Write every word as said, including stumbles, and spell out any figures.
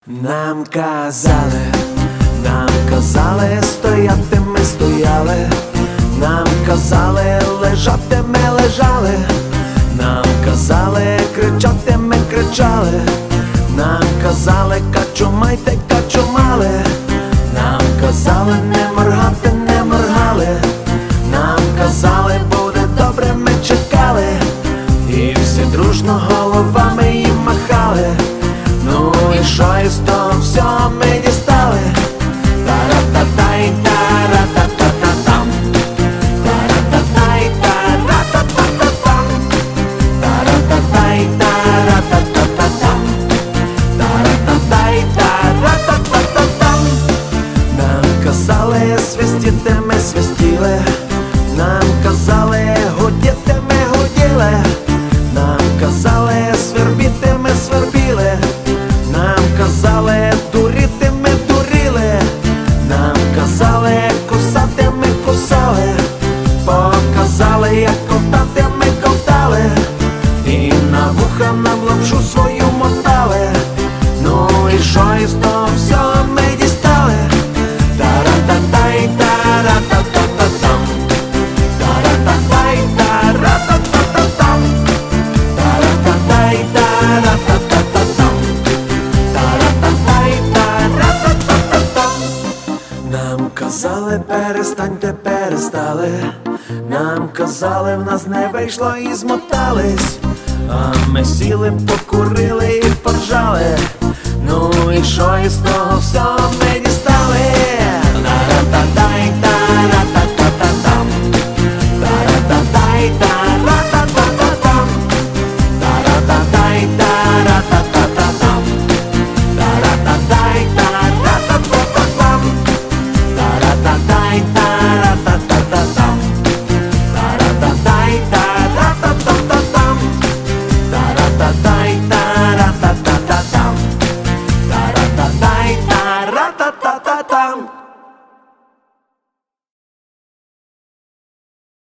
Нам казали, нам казали, стояти ми стояли, нам казали, лежати ми лежали, нам казали, кричати ми кричали, нам казали, качумайте, качумали, нам казали, не моргати, не моргали, нам казали, буде добре, ми чекали, і всі дружно головами їм махали. Ну і що із того всього ми дістали? Та-ра-та-тай, та-ра-та-та-та-там, та-ра-та-тай, та-ра-та-та-та-там, та-ра-та-тай, та-ра-та-та-та-там, та-ра-та-тай, та-ра-та-та-та-там. Нам казали, свистіти ми свистіли, нам казали, гудіти ми гуділи, нам казали, свербіти ми свербіли, нам казали, дуріти ми дуріли, нам казали, кусати ми кусали, показали, як ковтати ми ковтали, і на вуха нам лапшу свою мотали. Ну і що із того всього ми дістали? Та-ра-та-тай, та-ра-та-та-та-там, та-ра-та-тай, та-ра-та-та-та-там, та-ра-та-тай, та-ра-та-та-та-там, та-ра-та-тай, та-ра-та-та-та-там. Нам казали, перестаньте, перестали, нам казали, в нас не вийшло і змотались, а ми сіли, покурили і поржали. Ну і що із того всього ми